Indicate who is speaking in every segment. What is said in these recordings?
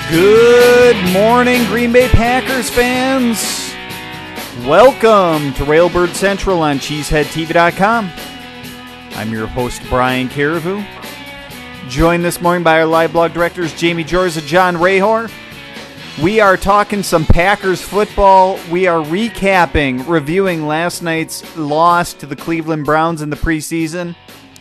Speaker 1: Good morning, Green Bay Packers fans. Welcome to Railbird Central on CheeseheadTV.com. I'm your host, Brian Carriveau. Joined this morning by our live blog directors, Jamie Jorza, John Rahor. We are talking some Packers football. We are reviewing last night's loss to the Cleveland Browns in the preseason.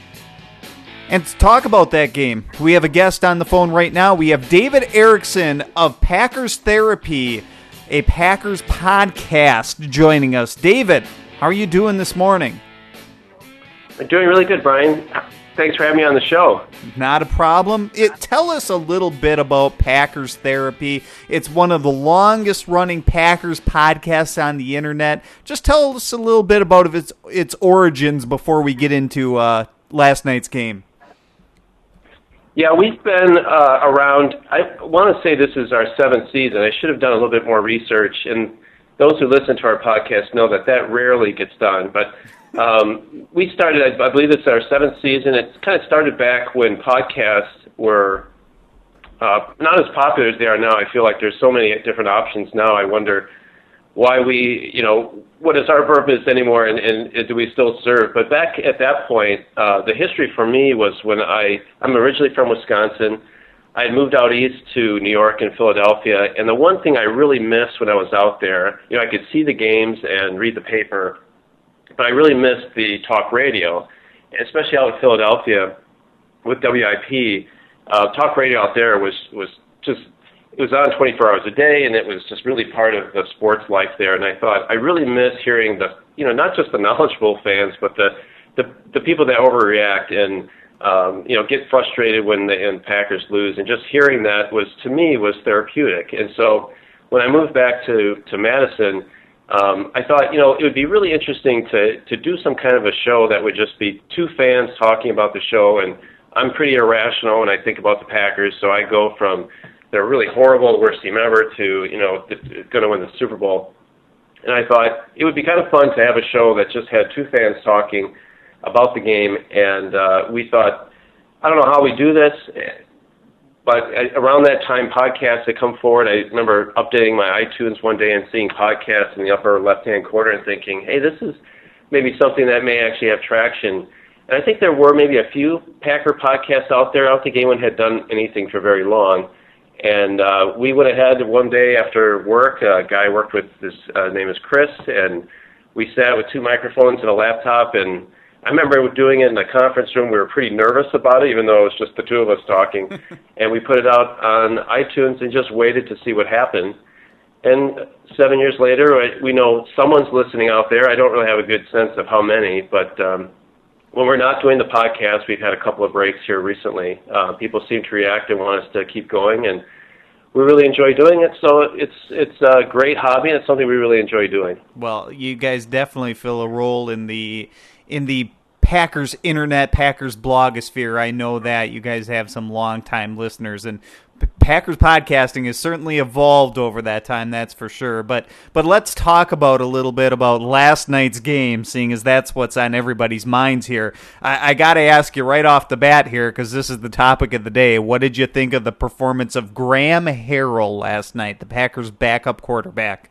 Speaker 1: And to talk about that game, we have a guest on the phone right now. We have David Erickson of Packers Therapy, a Packers podcast, joining us. David, how are you doing this morning?
Speaker 2: I'm doing really good, Brian. Thanks for having me on the show.
Speaker 1: Not a problem. Tell us a little bit about Packers Therapy. It's one of the longest-running Packers podcasts on the internet. Just tell us a little bit about its origins before we get into last night's game.
Speaker 2: Yeah, we've been around. I want to say this is our 7th season. I should have done a little bit more research, and those who listen to our podcast know that rarely gets done. But we started, I believe it's our 7th season. It kind of started back when podcasts were not as popular as they are now. I feel like there's so many different options now. I wonder why what is our purpose anymore, and do we still serve? But back at that point, the history for me was when I'm originally from Wisconsin. I had moved out east to New York and Philadelphia, and the one thing I really missed when I was out there, I could see the games and read the paper, but I really missed the talk radio, especially out in Philadelphia with WIP. Talk radio out there was just, it was on 24 hours a day, and it was just really part of the sports life there. And I thought, I really miss hearing not just the knowledgeable fans, but the people that overreact and, get frustrated when the Packers lose. And just hearing that to me, was therapeutic. And so when I moved back to Madison, I thought, it would be really interesting to do some kind of a show that would just be two fans talking about the show. And I'm pretty irrational when I think about the Packers, so I go from they're really horrible, worst team ever, to, going to win the Super Bowl. And I thought it would be kind of fun to have a show that just had two fans talking about the game. And we thought, I don't know how we do this, but around that time, podcasts had come forward. I remember updating my iTunes one day and seeing podcasts in the upper left-hand corner and thinking, hey, this is maybe something that may actually have traction. And I think there were maybe a few Packer podcasts out there. I don't think anyone had done anything for very long. And we went ahead one day after work. A guy I worked with, his name is Chris, and we sat with two microphones and a laptop. And I remember doing it in the conference room. We were pretty nervous about it, even though it was just the two of us talking. And we put it out on iTunes and just waited to see what happened. And 7 years later, we know someone's listening out there. I don't really have a good sense of how many, but when we're not doing the podcast, we've had a couple of breaks here recently. People seem to react and want us to keep going, and we really enjoy doing it. So it's a great hobby, and it's something we really enjoy doing.
Speaker 1: Well, you guys definitely fill a role in the Packers internet, Packers blogosphere. I know that you guys have some longtime listeners, and Packers podcasting has certainly evolved over that time, that's for sure. But let's talk about a little bit about last night's game, seeing as that's what's on everybody's minds here. I got to ask you right off the bat here, because this is the topic of the day. What did you think of the performance of Graham Harrell last night, the Packers' backup quarterback?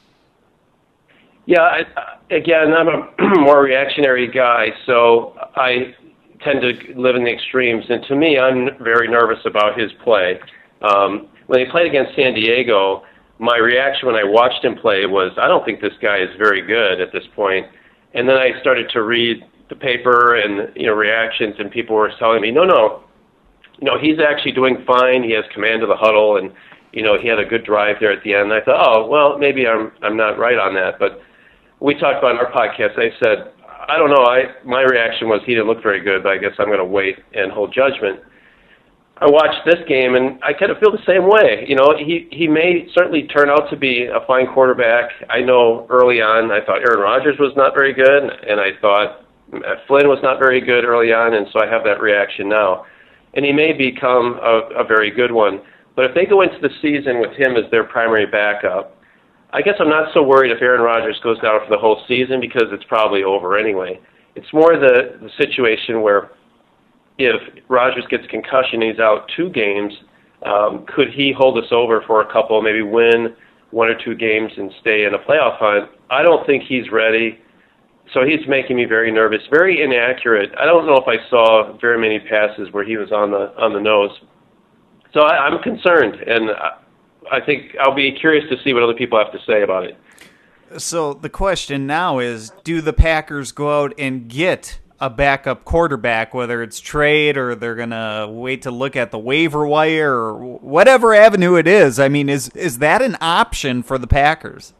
Speaker 2: Yeah, again, I'm a more reactionary guy, so I tend to live in the extremes. And to me, I'm very nervous about his play. When he played against San Diego, my reaction when I watched him play was, I don't think this guy is very good at this point. And then I started to read the paper and reactions, and people were telling me, no, he's actually doing fine. He has command of the huddle, and he had a good drive there at the end. And I thought, oh, well, maybe I'm not right on that. But we talked about in our podcast. I said, I don't know. My reaction was he didn't look very good, but I guess I'm going to wait and hold judgment. I watched this game, and I kind of feel the same way. He may certainly turn out to be a fine quarterback. I know early on I thought Aaron Rodgers was not very good, and I thought Flynn was not very good early on, and so I have that reaction now. And he may become a very good one. But if they go into the season with him as their primary backup, I guess I'm not so worried if Aaron Rodgers goes down for the whole season, because it's probably over anyway. It's more the situation where if Rodgers gets concussion, he's out 2 games, Could he hold us over for a couple, maybe win one or two games and stay in a playoff hunt? I don't think he's ready. So he's making me very nervous, very inaccurate. I don't know if I saw very many passes where he was on the nose. So I'm concerned, and I think I'll be curious to see what other people have to say about it.
Speaker 1: So the question now is, do the Packers go out and get a backup quarterback, whether it's trade or they're going to wait to look at the waiver wire or whatever avenue it is? I mean, is that an option for the Packers?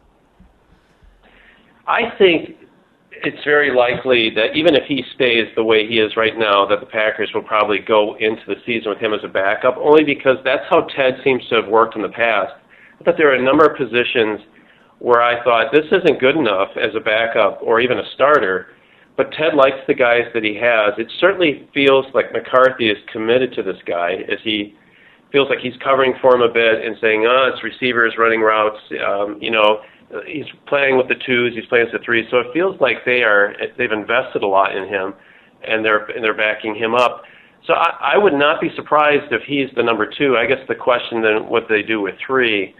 Speaker 2: I think it's very likely that even if he stays the way he is right now, that the Packers will probably go into the season with him as a backup, only because that's how Ted seems to have worked in the past. I thought there were a number of positions where I thought this isn't good enough as a backup or even a starter, but Ted likes the guys that he has. It certainly feels like McCarthy is committed to this guy, as he feels like he's covering for him a bit and saying, it's receivers running routes, he's playing with the twos, he's playing with the threes. So it feels like they've invested a lot in him, and they're backing him up. So I would not be surprised if he's the number two. I guess the question then what they do with three.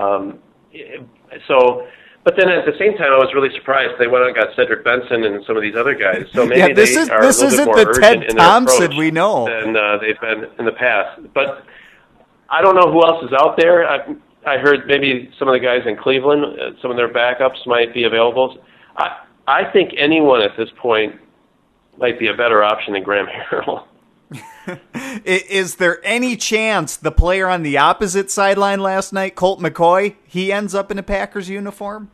Speaker 2: But then at the same time, I was really surprised they went out and got Cedric Benson and some of these other guys. So maybe
Speaker 1: this
Speaker 2: they are a little bit more
Speaker 1: the
Speaker 2: urgent
Speaker 1: Ted
Speaker 2: in their
Speaker 1: Thompson
Speaker 2: approach
Speaker 1: we know
Speaker 2: than they've been in the past. But I don't know who else is out there. I heard maybe some of the guys in Cleveland, some of their backups might be available. I think anyone at this point might be a better option than Graham Harrell.
Speaker 1: Is there any chance the player on the opposite sideline last night, Colt McCoy, he ends up in a Packers uniform?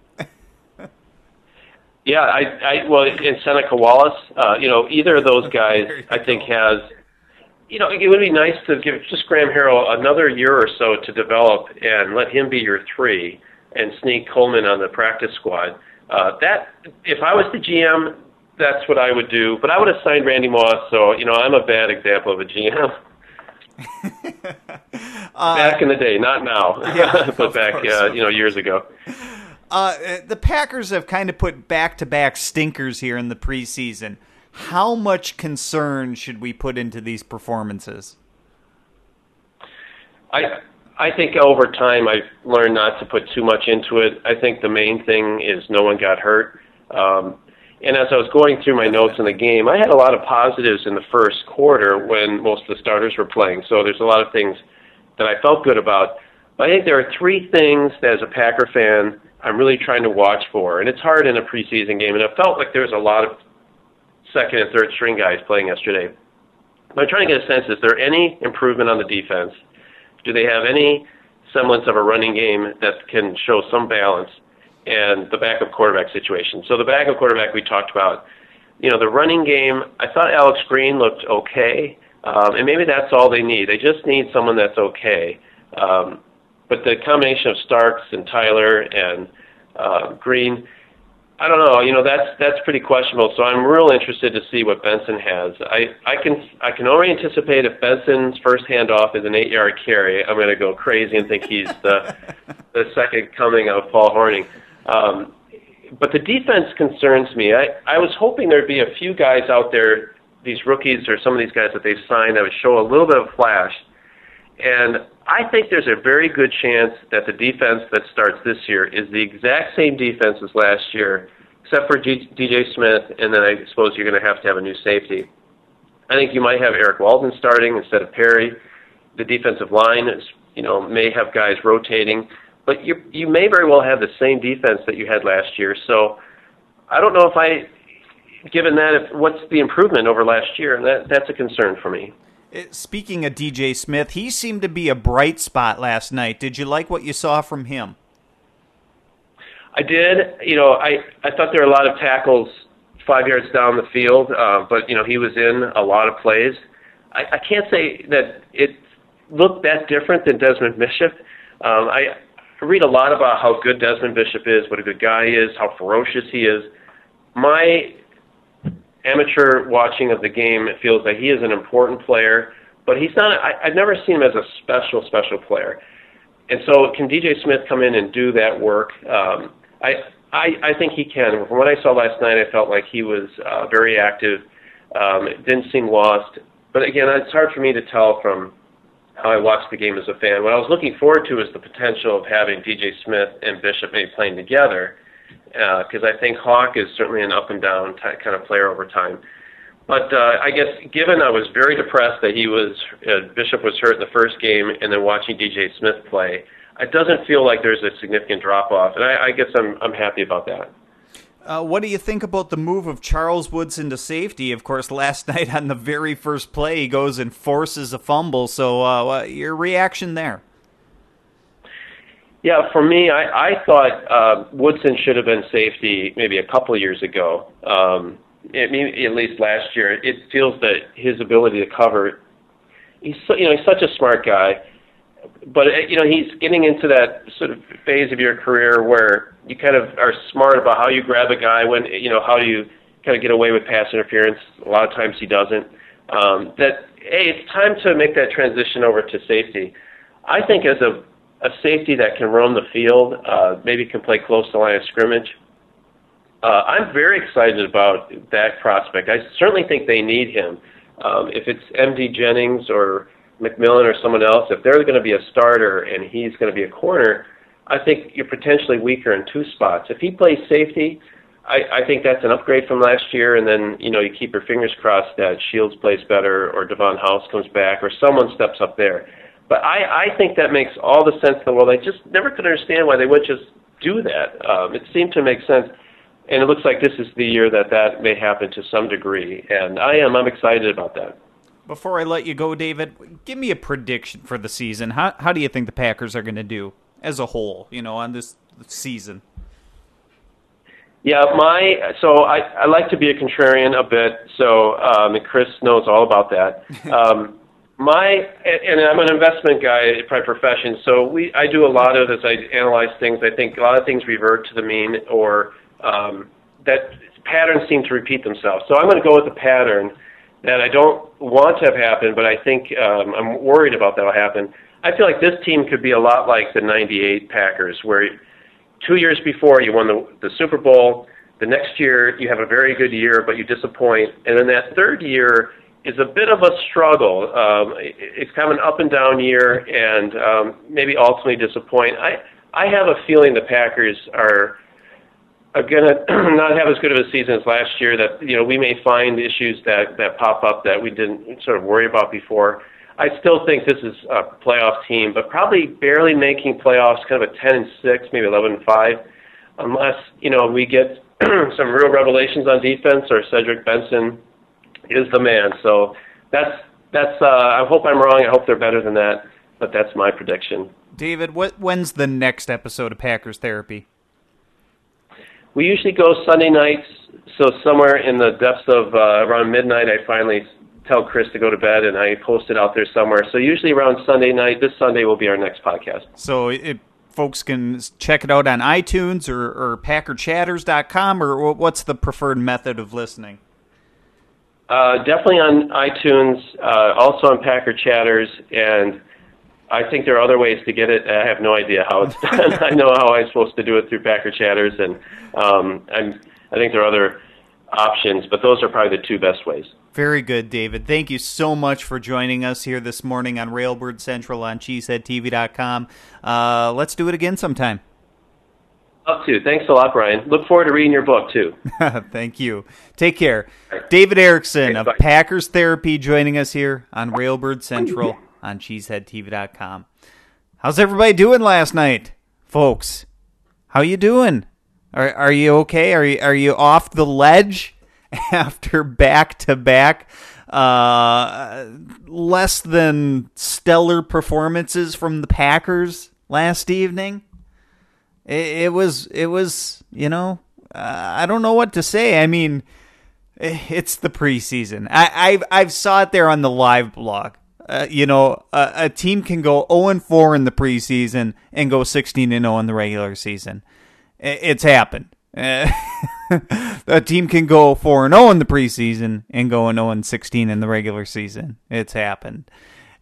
Speaker 2: Yeah, in Seneca Wallace, either of those guys, I think has, it would be nice to give just Graham Harrell another year or so to develop and let him be your three and sneak Coleman on the practice squad. That, if I was the GM, that's what I would do. But I would have signed Randy Moss, so, I'm a bad example of a GM. Back in the day, not now, but back, years ago.
Speaker 1: The Packers have kind of put back-to-back stinkers here in the preseason. How much concern should we put into these performances?
Speaker 2: I think over time I've learned not to put too much into it. I think the main thing is no one got hurt. And as I was going through my notes in the game, I had a lot of positives in the first quarter when most of the starters were playing. So there's a lot of things that I felt good about. But I think there are three things that as a Packer fan I'm really trying to watch for. And it's hard in a preseason game, and it felt like there was a lot of second and third string guys playing yesterday. But I'm trying to get a sense, is there any improvement on the defense? Do they have any semblance of a running game that can show some balance? And the backup quarterback situation. So the backup quarterback we talked about, the running game, I thought Alex Green looked okay, and maybe that's all they need. They just need someone that's okay. But the combination of Starks and Tyler and Green, I don't know. That's pretty questionable. So I'm real interested to see what Benson has. I can only anticipate if Benson's first handoff is an 8-yard carry, I'm going to go crazy and think he's the second coming of Paul Hornung. But the defense concerns me. I was hoping there'd be a few guys out there, these rookies or some of these guys that they've signed, that would show a little bit of flash. And I think there's a very good chance that the defense that starts this year is the exact same defense as last year, except for DJ Smith, and then I suppose you're going to have a new safety. I think you might have Eric Walden starting instead of Perry. The defensive line is, may have guys rotating. But you may very well have the same defense that you had last year. So I don't know what's the improvement over last year, and that's a concern for me.
Speaker 1: Speaking of DJ Smith, he seemed to be a bright spot last night. Did you like what you saw from him?
Speaker 2: I did. I thought there were a lot of tackles 5 yards down the field, but he was in a lot of plays. I can't say that it looked that different than Desmond Bishop. I read a lot about how good Desmond Bishop is, what a good guy he is, how ferocious he is. My amateur watching of the game, it feels like he is an important player, but he's not. I've never seen him as a special player. And so, can DJ Smith come in and do that work? I think he can. From what I saw last night, I felt like he was very active. It didn't seem lost. But again, it's hard for me to tell from how I watched the game as a fan. What I was looking forward to is the potential of having DJ Smith and Bishop maybe playing together, because I think Hawk is certainly an up and down kind of player over time. But I guess given I was very depressed that Bishop was hurt in the first game, and then watching DJ Smith play, it doesn't feel like there's a significant drop off, and I guess I'm happy about that.
Speaker 1: What do you think about the move of Charles Woods into safety? Of course, last night on the very first play, he goes and forces a fumble. So your reaction there?
Speaker 2: Yeah, for me, I thought Woodson should have been safety maybe a couple of years ago. At least last year. It feels that his ability to cover, he's such a smart guy. But, he's getting into that sort of phase of your career where you kind of are smart about how you grab a guy, how do you kind of get away with pass interference. A lot of times he doesn't. It's time to make that transition over to safety. I think as a safety that can roam the field, maybe can play close to the line of scrimmage, I'm very excited about that prospect. I certainly think they need him. If it's M.D. Jennings or McMillan or someone else, if they're going to be a starter and he's going to be a corner, I think you're potentially weaker in two spots. If he plays safety, I think that's an upgrade from last year, and then you keep your fingers crossed that Shields plays better or Devon House comes back or someone steps up there. But I think that makes all the sense in the world. I just never could understand why they would just do that. It seemed to make sense, and it looks like this is the year that may happen to some degree, and I'm excited about that.
Speaker 1: Before I let you go, David, give me a prediction for the season. How do you think the Packers are going to do as a whole, on this season?
Speaker 2: Yeah, I like to be a contrarian a bit, and Chris knows all about that. And I'm an investment guy by profession, so I do a lot of, as I analyze things, I think a lot of things revert to the mean, or that patterns seem to repeat themselves. So I'm going to go with the pattern that I don't want to have happen, but I think I'm worried about that will happen. I feel like this team could be a lot like the '98 Packers, where 2 years before you won the Super Bowl, the next year you have a very good year, but you disappoint, and then that third year is a bit of a struggle. It's kind of an up and down year, and maybe ultimately disappoint. I have a feeling the Packers are going to not have as good of a season as last year, that we may find issues that pop up that we didn't sort of worry about before. I still think this is a playoff team, but probably barely making playoffs, kind of a 10-6, maybe 11-5, unless we get some real revelations on defense or Cedric Benson is the man. So that's I hope I'm wrong. I hope they're better than that, but that's my prediction.
Speaker 1: David, when's the next episode of Packers Therapy?
Speaker 2: We usually go Sunday nights, so somewhere in the depths of around midnight, I finally tell Chris to go to bed, and I post it out there somewhere. So usually around Sunday night, this Sunday will be our next podcast.
Speaker 1: So folks can check it out on iTunes or PackerChatters.com, or what's the preferred method of listening?
Speaker 2: Definitely on iTunes, also on Packer Chatters, and I think there are other ways to get it. I have no idea how it's done. I know how I'm supposed to do it through Packer Chatters, and I think there are other options, but those are probably the two best ways.
Speaker 1: Very good, David. Thank you so much for joining us here this morning on Railbird Central on CheeseheadTV.com. Let's do it again sometime.
Speaker 2: Love to. Thanks a lot, Brian. Look forward to reading your book, too.
Speaker 1: Thank you. Take care. David Erickson of
Speaker 2: bye.
Speaker 1: Packers Therapy joining us here on Railbird Central on CheeseheadTV.com. How's everybody doing last night, folks? How you doing? Are you okay? Are you off the ledge after back-to-back less than stellar performances from the Packers last evening? It was I don't know what to say. I mean, it's the preseason. I've saw it there on the live blog. A team can go 0-4 in the preseason and go 16-0 in the regular season. It's happened. A team can go 4-0 in the preseason and go 0-16 in the regular season. It's happened.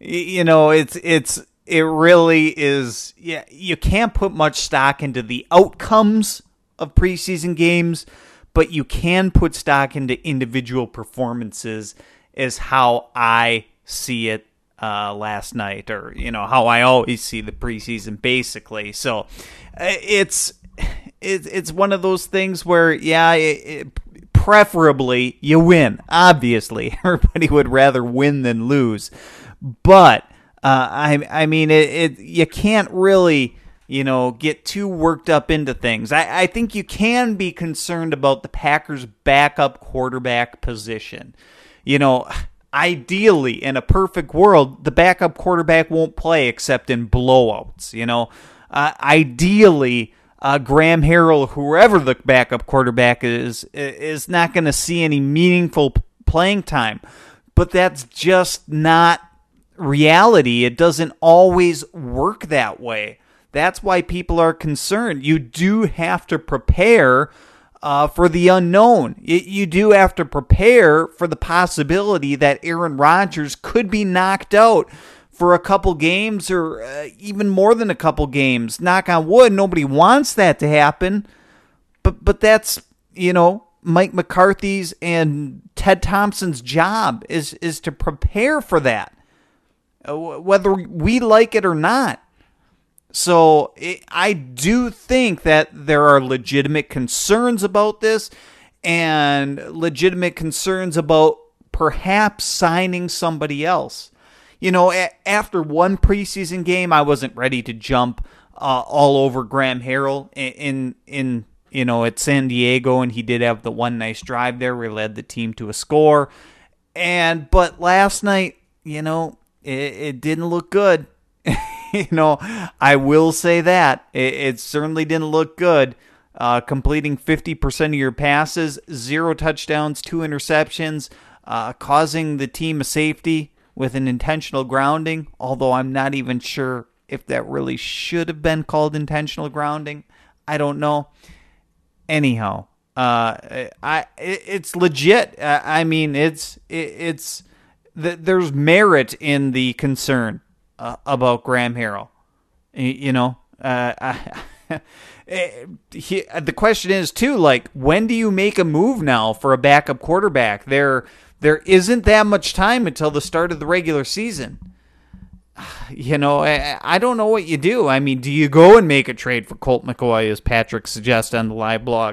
Speaker 1: It really is. Yeah, you can't put much stock into the outcomes of preseason games, but you can put stock into individual performances, is how I see it. last night, or how I always see the preseason, basically. So it's one of those things where, preferably you win. Obviously, everybody would rather win than lose, but I mean, you can't really get too worked up into things. I think you can be concerned about the Packers' backup quarterback position. Ideally, in a perfect world, the backup quarterback won't play except in blowouts. Ideally, Graham Harrell, whoever the backup quarterback is not going to see any meaningful playing time. But that's just not reality. It doesn't always work that way. That's why people are concerned. You do have to prepare for the unknown. You do have to prepare for the possibility that Aaron Rodgers could be knocked out for a couple games, or even more than a couple games. Knock on wood, nobody wants that to happen. But that's, Mike McCarthy's and Ted Thompson's job is to prepare for that, whether we like it or not. So I do think that there are legitimate concerns about this, and legitimate concerns about perhaps signing somebody else. After one preseason game, I wasn't ready to jump all over Graham Harrell in at San Diego, and he did have the one nice drive there where he led the team to a score. But last night, it didn't look good. I will say that. It certainly didn't look good. Completing 50% of your passes, 0 touchdowns, 2 interceptions, causing the team a safety with an intentional grounding, although I'm not even sure if that really should have been called intentional grounding. I don't know. Anyhow, it's legit. I mean, there's merit in the concern about Graham Harrell. The question is too, when do you make a move now for a backup quarterback? There isn't that much time until the start of the regular season. I don't know what you do. I mean, do you go and make a trade for Colt McCoy, as Patrick suggests on the live blog?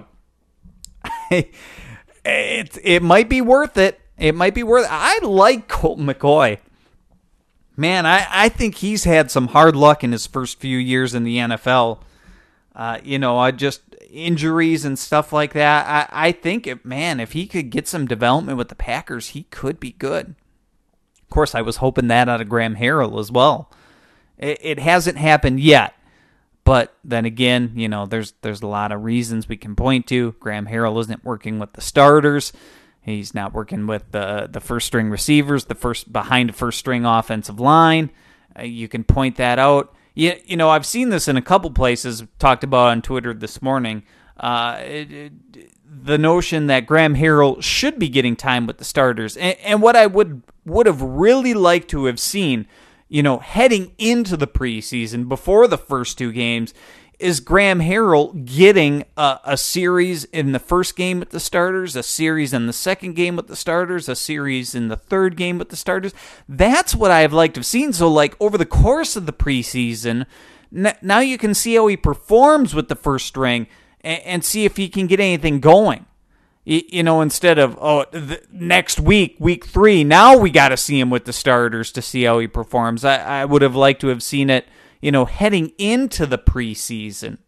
Speaker 1: It might be worth it. It might be worth it. I like Colt McCoy. Man, I think he's had some hard luck in his first few years in the NFL. Just injuries and stuff like that. I think, if he could get some development with the Packers, he could be good. Of course, I was hoping that out of Graham Harrell as well. It hasn't happened yet. But then again, there's a lot of reasons we can point to. Graham Harrell isn't working with the starters. He's not working with the first-string receivers, the first-string offensive line. You can point that out. I've seen this in a couple places, talked about on Twitter this morning. The notion that Graham Harrell should be getting time with the starters. And what I would have really liked to have seen, heading into the preseason, before the first 2 games, is Graham Harrell getting a series in the first game with the starters, a series in the second game with the starters, a series in the third game with the starters. That's what I've liked to have seen. So, over the course of the preseason, now you can see how he performs with the first string and see if he can get anything going. Instead of, next week 3, now we got to see him with the starters to see how he performs. I would have liked to have seen it, heading into the preseason.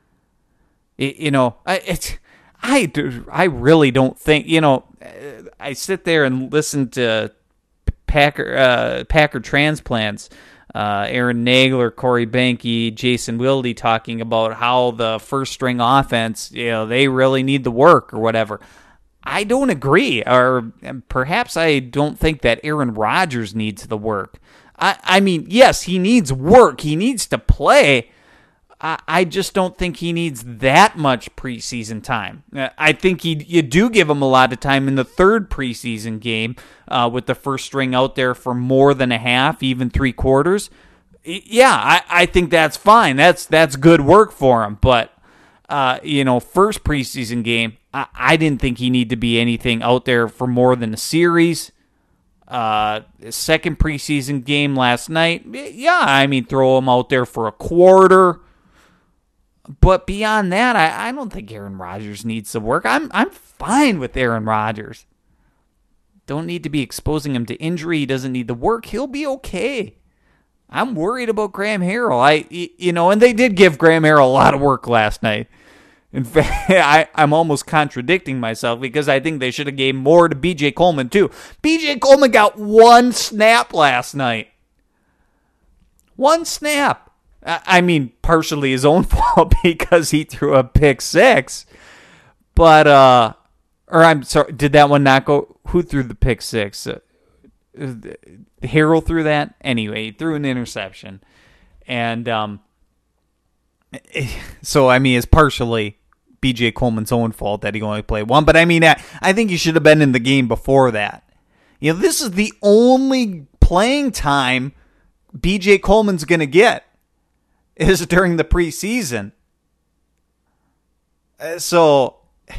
Speaker 1: I really don't think, I sit there and listen to Packer transplants, Aaron Nagler, Corey Behnke, Jason Wilde talking about how the first string offense, they really need the work or whatever. I don't agree, or perhaps I don't think that Aaron Rodgers needs the work. I mean, yes, he needs work. He needs to play. I just don't think he needs that much preseason time. I think you do give him a lot of time in the third preseason game with the first string out there for more than a half, even 3/4. Yeah, I think that's fine. That's good work for him. But, first preseason game, I didn't think he needed to be anything out there for more than a series. Second preseason game last night, yeah, I mean, throw him out there for a quarter. But beyond that, I don't think Aaron Rodgers needs to work. I'm fine with Aaron Rodgers. Don't need to be exposing him to injury. He doesn't need the work. He'll be okay. I'm worried about Graham Harrell. And they did give Graham Harrell a lot of work last night. In fact, I'm almost contradicting myself because I think they should have gave more to B.J. Coleman too. B.J. Coleman got one snap last night. One snap. I mean, partially his own fault because he threw a pick six. But, or I'm sorry, did that one not go? Who threw the pick six? Harrell threw that? Anyway, he threw an interception. And, so, I mean, it's partially B.J. Coleman's own fault that he only played one. But, I mean, I think he should have been in the game before that. This is the only playing time B.J. Coleman's going to get. Is during the preseason. So,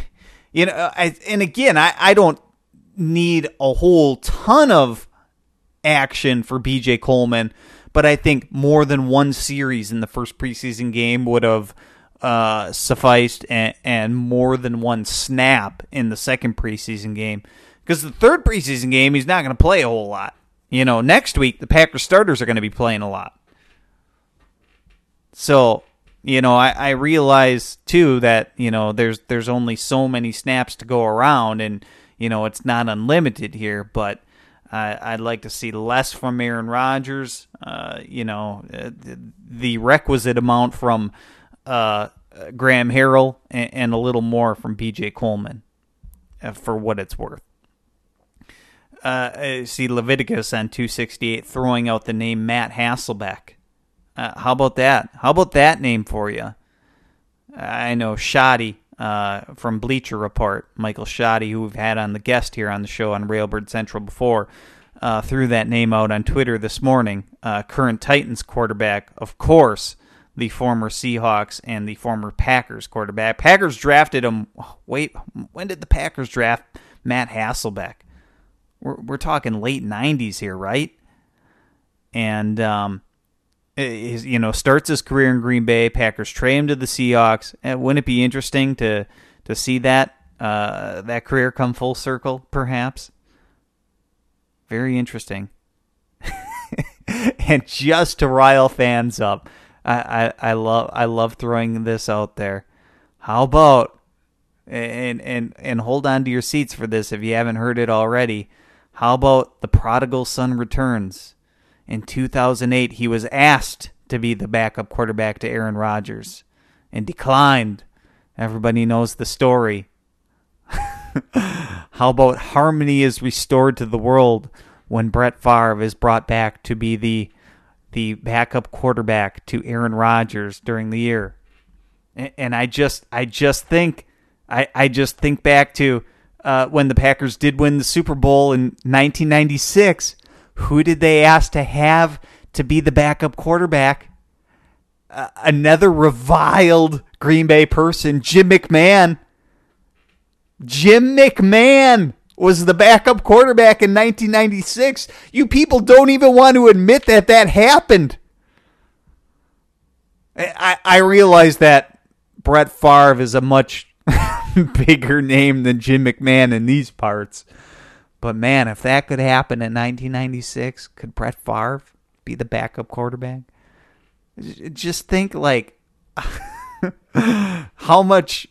Speaker 1: I don't need a whole ton of action for B.J. Coleman, but I think more than one series in the first preseason game would have sufficed, and more than one snap in the second preseason game. Because the third preseason game, he's not going to play a whole lot. Next week, the Packers starters are going to be playing a lot. So, I realize, too, that, there's only so many snaps to go around, and, it's not unlimited here, but I'd like to see less from Aaron Rodgers, the requisite amount from Graham Harrell, and a little more from B.J. Coleman, for what it's worth. I see Leviticus on 268 throwing out the name Matt Hasselbeck. How about that? How about that name for you? I know Shoddy from Bleacher Report, Michael Shoddy, who we've had on the guest here on the show on Railbird Central before, threw that name out on Twitter this morning. Current Titans quarterback, of course, the former Seahawks and the former Packers quarterback. Packers drafted him. Wait, when did the Packers draft Matt Hasselbeck? We're talking late 90s here, right? And starts his career in Green Bay. Packers trade him to the Seahawks. And wouldn't it be interesting to see that career come full circle, perhaps? Very interesting. And just to rile fans up, I love throwing this out there. How about, and hold on to your seats for this if you haven't heard it already, how about the prodigal son returns? In 2008, he was asked to be the backup quarterback to Aaron Rodgers and declined. Everybody knows the story. How about harmony is restored to the world when Brett Favre is brought back to be the backup quarterback to Aaron Rodgers during the year? And I just think back to when the Packers did win the Super Bowl in 1996. Who did they ask to have to be the backup quarterback? Another reviled Green Bay person, Jim McMahon. Jim McMahon was the backup quarterback in 1996. You people don't even want to admit that happened. I realize that Brett Favre is a much bigger name than Jim McMahon in these parts. But, man, if that could happen in 1996, could Brett Favre be the backup quarterback? Just think, like, how much,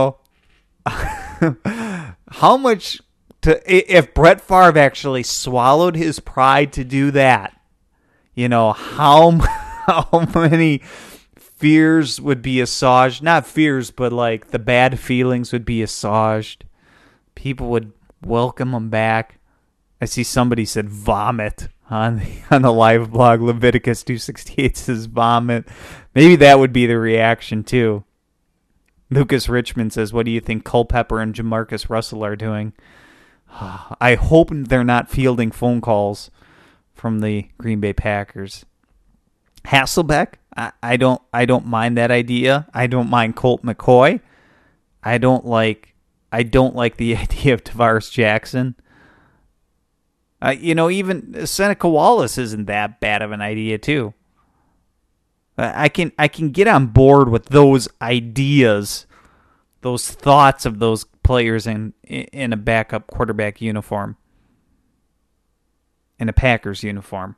Speaker 1: how much if Brett Favre actually swallowed his pride to do that, how many fears would be assuaged? Not fears, but, like, the bad feelings would be assuaged. People would welcome him back. I see somebody said vomit on the live blog. Leviticus 268 says vomit. Maybe that would be the reaction too. Lucas Richmond says, what do you think Culpepper and Jamarcus Russell are doing? I hope they're not fielding phone calls from the Green Bay Packers. Hasselbeck, I don't mind that idea. I don't mind Colt McCoy. I don't like the idea of Tavares Jackson. Even Seneca Wallace isn't that bad of an idea too. I can get on board with those ideas, those thoughts of those players in a backup quarterback uniform, in a Packers uniform.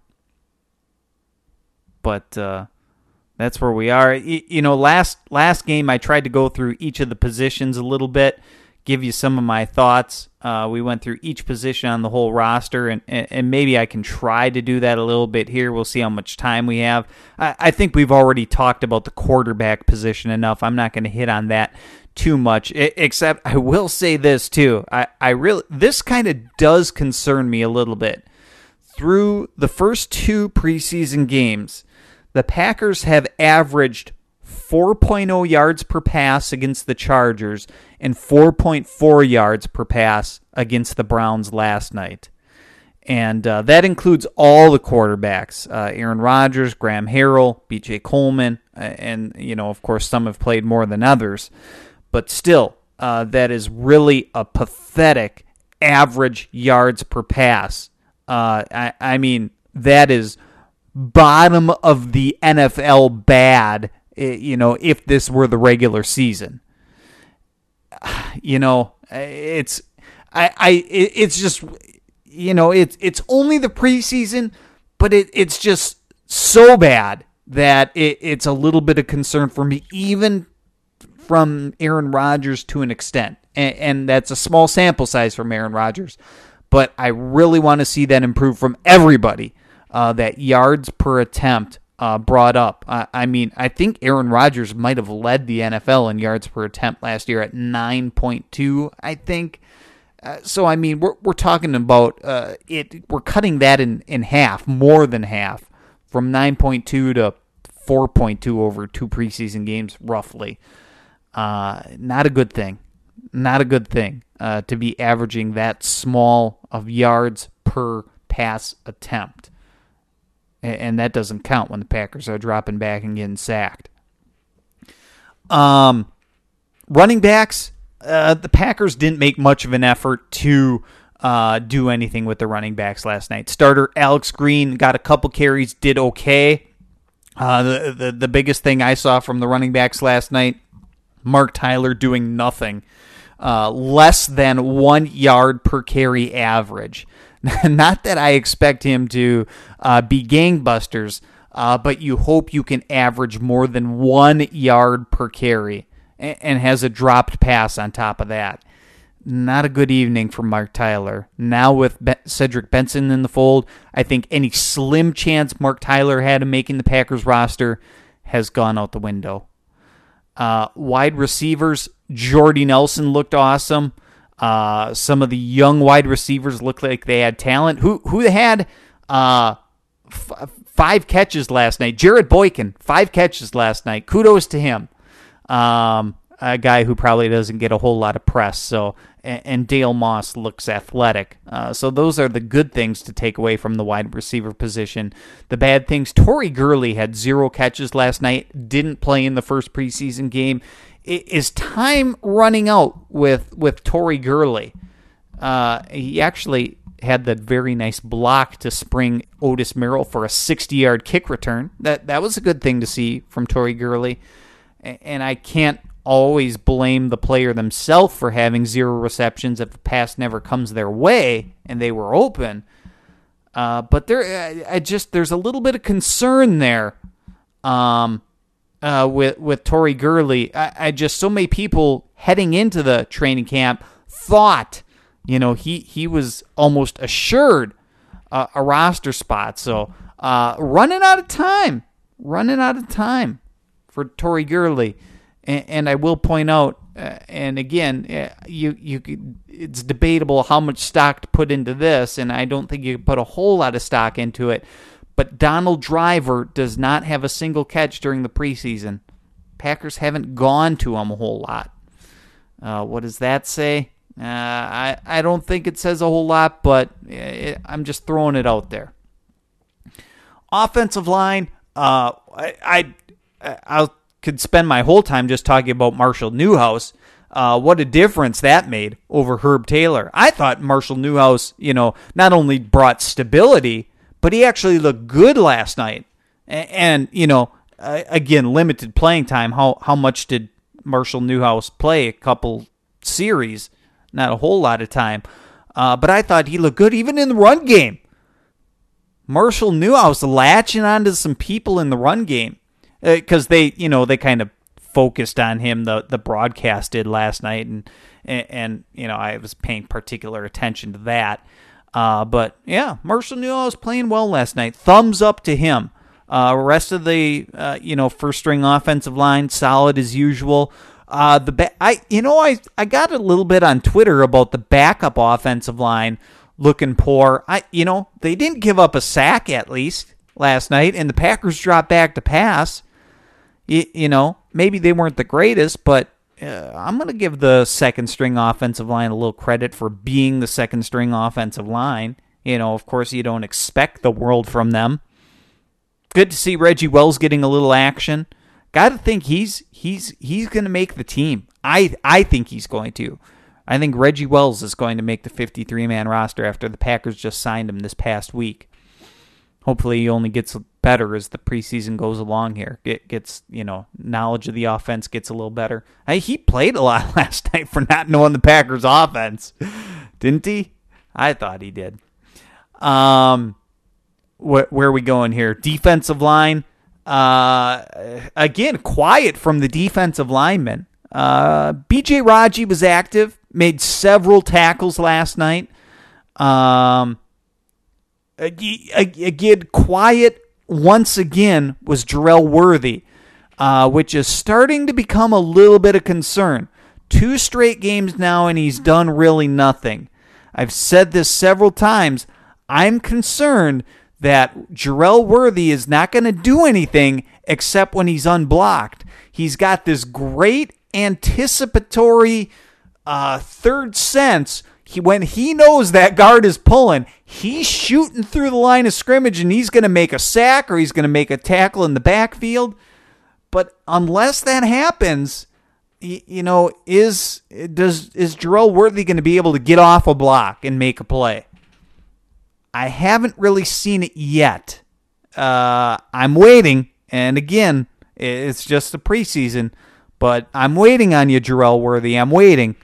Speaker 1: But that's where we are. Last game I tried to go through each of the positions a little bit, give you some of my thoughts. We went through each position on the whole roster, and maybe I can try to do that a little bit here. We'll see how much time we have. I think we've already talked about the quarterback position enough. I'm not going to hit on that too much, except I will say this too. This kind of does concern me a little bit. Through the first 2 preseason games, the Packers have averaged 4.0 yards per pass against the Chargers and 4.4 yards per pass against the Browns last night. And that includes all the quarterbacks, Aaron Rodgers, Graham Harrell, B.J. Coleman, and, of course, some have played more than others. But still, that is really a pathetic average yards per pass. I mean, that is bottom of the NFL bad, if this were the regular season. It's just, it's only the preseason, but it's just so bad that it's a little bit of concern for me, even from Aaron Rodgers to an extent. And that's a small sample size from Aaron Rodgers. But I really want to see that improve from everybody, that yards per attempt brought up. I think Aaron Rodgers might have led the NFL in yards per attempt last year at 9.2, I think. So, we're talking about we're cutting that in half, more than half, from 9.2 to 4.2 over 2 preseason games, roughly. Not a good thing. Not a good thing to be averaging that small of yards per pass attempt. And that doesn't count when the Packers are dropping back and getting sacked. Running backs, the Packers didn't make much of an effort to do anything with the running backs last night. Starter Alex Green got a couple carries, did okay. The biggest thing I saw from the running backs last night, Mark Tyler doing nothing. Less than 1 yard per carry average. Not that I expect him to be gangbusters, but you hope you can average more than 1 yard per carry and has a dropped pass on top of that. Not a good evening for Mark Tyler. Now with Cedric Benson in the fold, I think any slim chance Mark Tyler had of making the Packers roster has gone out the window. Wide receivers, Jordy Nelson looked awesome. Some of the young wide receivers looked like they had talent. Who had 5 catches last night? Jared Boykin, 5 catches last night. Kudos to him. A guy who probably doesn't get a whole lot of press. So, and Dale Moss looks athletic. So those are the good things to take away from the wide receiver position. The bad things, Tory Gurley had 0 catches last night, didn't play in the first preseason game. Is time running out with Tory Gurley? He actually had that very nice block to spring Otis Merrill for a 60-yard kick return. That was a good thing to see from Tory Gurley. And I can't always blame the player themselves for having 0 receptions if the pass never comes their way and they were open. But there's a little bit of concern there with Tory Gurley. I just, so many people heading into the training camp thought, he was almost assured a roster spot. So running out of time for Tory Gurley. And I will point out, and again, it's debatable how much stock to put into this, and I don't think you can put a whole lot of stock into it, but Donald Driver does not have a single catch during the preseason. Packers haven't gone to him a whole lot. What does that say? I don't think it says a whole lot, but I'm just throwing it out there. Offensive line, I'll could spend my whole time just talking about Marshall Newhouse. What a difference that made over Herb Taylor. I thought Marshall Newhouse, not only brought stability, but he actually looked good last night. And again, limited playing time. How much did Marshall Newhouse play? A couple series, not a whole lot of time. But I thought he looked good even in the run game. Marshall Newhouse latching onto some people in the run game because they kind of focused on him. The broadcast did last night, and I was paying particular attention to that. But yeah, Marshall Newhouse playing well last night. Thumbs up to him. Rest of the first string offensive line solid as usual. I got a little bit on Twitter about the backup offensive line looking poor. They didn't give up a sack at least last night, and the Packers dropped back to pass. Maybe they weren't the greatest, but I'm going to give the second string offensive line a little credit for being the second string offensive line. Of course, you don't expect the world from them. Good to see Reggie Wells getting a little action. Got to think he's going to make the team. I think he's going to. I think Reggie Wells is going to make the 53-man roster after the Packers just signed him this past week. Hopefully he only gets better as the preseason goes along here. It gets, knowledge of the offense gets a little better. He played a lot last night for not knowing the Packers offense. Didn't he? I thought he did. Where are we going here? Defensive line. Again, quiet from the defensive linemen. B.J. Raji was active, made several tackles last night. Again, quiet once again was Jarrell Worthy, which is starting to become a little bit of concern. 2 straight games now, and he's done really nothing. I've said this several times. I'm concerned that Jarrell Worthy is not going to do anything except when he's unblocked. He's got this great anticipatory third sense. When he knows that guard is pulling, he's shooting through the line of scrimmage and he's going to make a sack or he's going to make a tackle in the backfield. But unless that happens, is Jarrell Worthy going to be able to get off a block and make a play? I haven't really seen it yet. I'm waiting, and again, it's just the preseason, but I'm waiting on you, Jarrell Worthy. I'm waiting.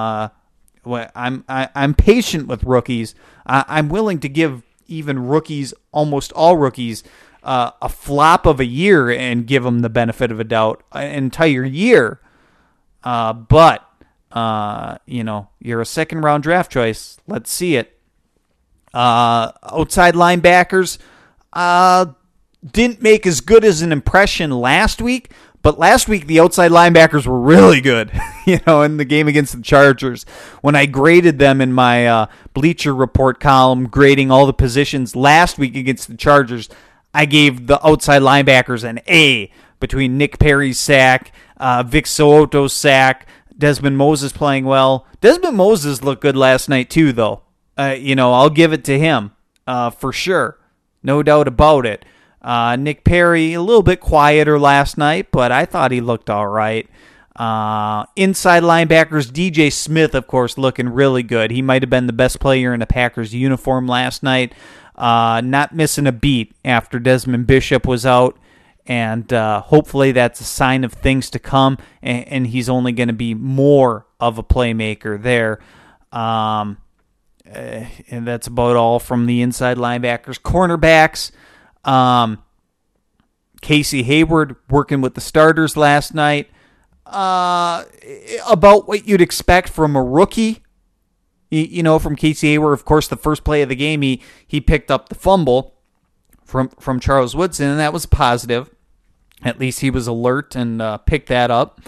Speaker 1: I'm patient with rookies. I'm willing to give even rookies, almost all rookies, a flop of a year and give them the benefit of a doubt an entire year. But you're a second round draft choice. Let's see it. Outside linebackers didn't make as good as an impression last week, but last week the outside linebackers were really good, in the game against the Chargers. When I graded them in my Bleacher Report column, grading all the positions last week against the Chargers, I gave the outside linebackers an A between Nick Perry's sack, Vic So'oto's sack, Desmond Moses playing well. Desmond Moses looked good last night too, though. I'll give it to him for sure. No doubt about it. Nick Perry, a little bit quieter last night, but I thought he looked all right. Inside linebackers, DJ Smith, of course, looking really good. He might have been the best player in a Packers uniform last night. Not missing a beat after Desmond Bishop was out. And hopefully that's a sign of things to come, and he's only going to be more of a playmaker there. And that's about all from the inside linebackers. Cornerbacks, Casey Hayward working with the starters last night. About what you'd expect from a rookie, from Casey Hayward. Of course, the first play of the game, he picked up the fumble from Charles Woodson, and that was positive. At least he was alert and picked that up.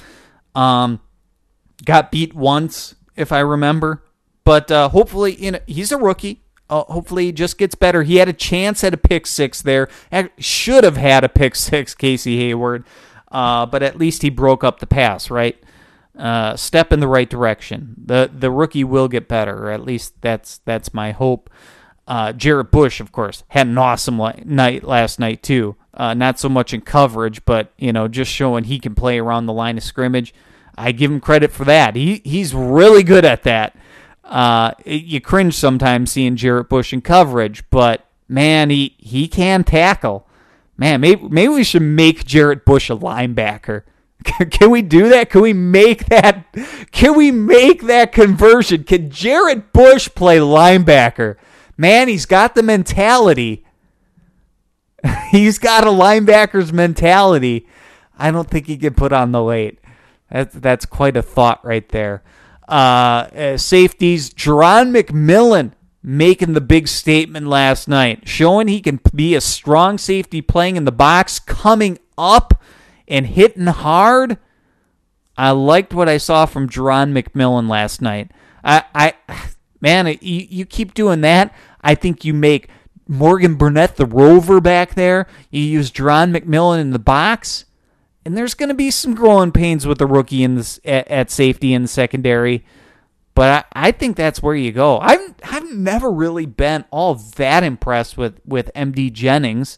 Speaker 1: Got beat once, if I remember. But hopefully, he's a rookie. Hopefully he just gets better. He had a chance at a pick six there. Should have had a pick six, Casey Hayward. But at least he broke up the pass, right? Step in the right direction. The rookie will get better, or at least that's my hope. Jarrett Bush, of course, had an awesome night last night too. Not so much in coverage, but just showing he can play around the line of scrimmage. I give him credit for that. He's really good at that. You cringe sometimes seeing Jarrett Bush in coverage, but man, he can tackle. Man, maybe we should make Jarrett Bush a linebacker. Can we do that? Can we make that? Can we make that conversion? Can Jarrett Bush play linebacker? Man, he's got the mentality. He's got a linebacker's mentality. I don't think he can put on the weight. That's quite a thought right there. Safeties, Jerron McMillan making the big statement last night, showing he can be a strong safety playing in the box, coming up and hitting hard. I liked what I saw from Jerron McMillan last night. Man, you keep doing that. I think you make Morgan Burnett the rover back there. You use Jerron McMillan in the box, and there's going to be some growing pains with the rookie at safety in the secondary. But I think that's where you go. I've never really been all that impressed with MD Jennings.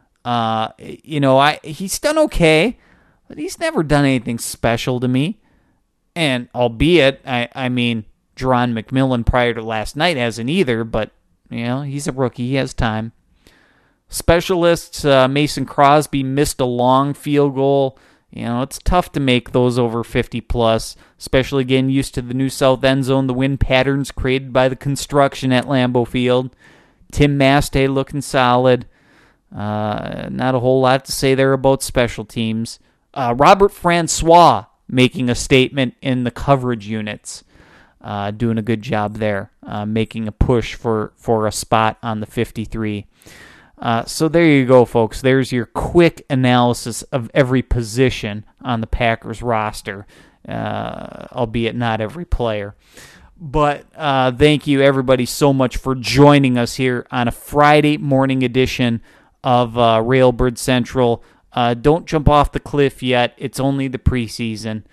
Speaker 1: He's done okay, but he's never done anything special to me. And albeit, I mean, Jerron McMillan prior to last night hasn't either, but, he's a rookie. He has time. Specialists, Mason Crosby missed a long field goal. It's tough to make those over 50+, especially getting used to the new south end zone, the wind patterns created by the construction at Lambeau Field. Tim Mastay looking solid. Not a whole lot to say there about special teams. Robert Francois making a statement in the coverage units. Doing a good job there, making a push for a spot on the 53. So there you go, folks. There's your quick analysis of every position on the Packers roster, albeit not every player. But thank you, everybody, so much for joining us here on a Friday morning edition of Railbird Central. Don't jump off the cliff yet. It's only the preseason.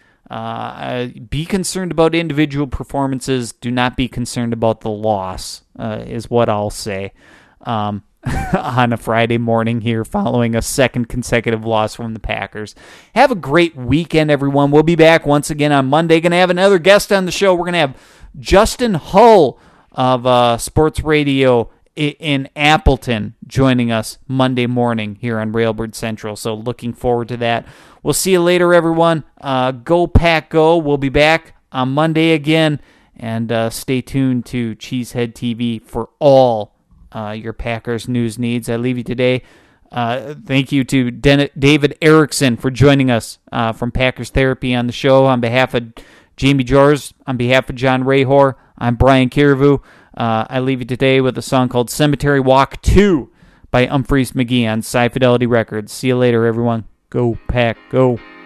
Speaker 1: Be concerned about individual performances. Do not be concerned about the loss, is what I'll say. On a Friday morning here following a second consecutive loss from the Packers. Have a great weekend, everyone. We'll be back once again on Monday. Going to have another guest on the show. We're going to have Justin Hull of Sports Radio in Appleton joining us Monday morning here on Railbird Central. So looking forward to that. We'll see you later, everyone. Go Pack Go. We'll be back on Monday again. And stay tuned to Cheesehead TV for all your Packers news needs. I leave you today. Thank you to David Erickson for joining us from Packers Therapy on the show. On behalf of Jamie Jors, on behalf of John Rahor, I'm Brian Kiravu. I leave you today with a song called Cemetery Walk 2 by Humphreys McGee on Sci Fidelity Records. See you later, everyone. Go Pack, go.